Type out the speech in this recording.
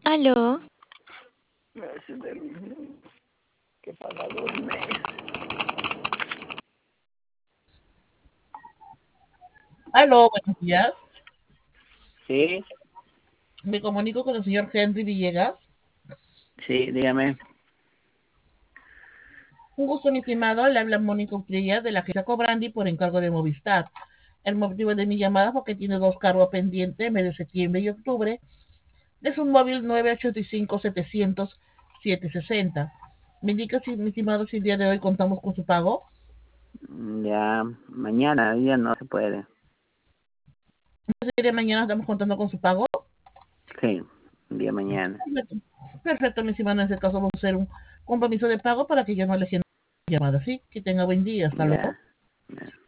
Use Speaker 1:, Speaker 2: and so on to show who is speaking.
Speaker 1: Aló,
Speaker 2: ¿Qué pasa, Gourmet?
Speaker 3: Aló, buenos días.
Speaker 2: Sí,
Speaker 3: Me comunico con el señor Henry Villegas.
Speaker 2: sí, dígame.
Speaker 3: Un gusto, mi estimado. Le habla Mónica Utrilla de la agencia Cobrandi por encargo de Movistar. El motivo de mi llamada es porque tiene dos cargos pendientes, mes de septiembre y octubre, de su móvil 985-700-760. Me indica, si, mi estimado, si el día de hoy contamos con su pago.
Speaker 2: Ya, mañana, ya no se puede.
Speaker 3: El día de mañana estamos contando con su pago.
Speaker 2: Sí, un día mañana.
Speaker 3: Perfecto, perfecto, mi estimado. En ese caso vamos a hacer un compromiso de pago para que yo no le genere llamada. ¿Sí? Que tenga buen día. Hasta luego.
Speaker 2: Ya, ya.